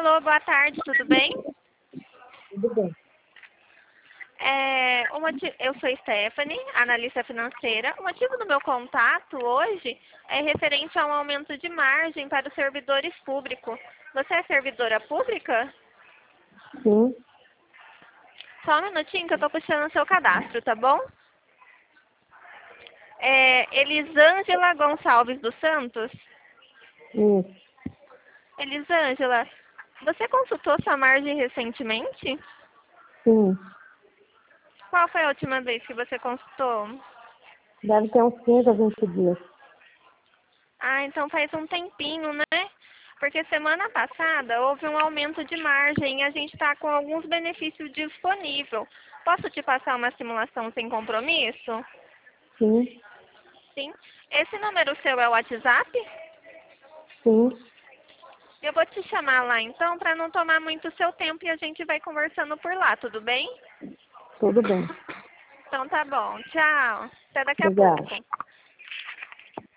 Alô, boa tarde, tudo bem? Tudo bem. Eu sou Stephanie, analista financeira. O motivo do meu contato hoje é referente a um aumento de margem para os servidores públicos. Você é servidora pública? Sim, Só um minutinho que eu estou puxando o seu cadastro, tá bom? Elisângela Gonçalves dos Santos? isso. Elisângela, você consultou sua margem recentemente? Sim. Qual foi a última vez que você consultou? Deve ter uns 15 a 20 dias. Ah, então faz um tempinho, né? Porque semana passada houve um aumento de margem e a gente está com alguns benefícios disponíveis. Posso te passar uma simulação sem compromisso? Sim, Sim. Esse número seu é o WhatsApp? sim, Eu vou te chamar lá então para não tomar muito seu tempo e a gente vai conversando por lá, tudo bem? tudo bem. Então tá bom. Tchau. Até daqui a Obrigada. pouco.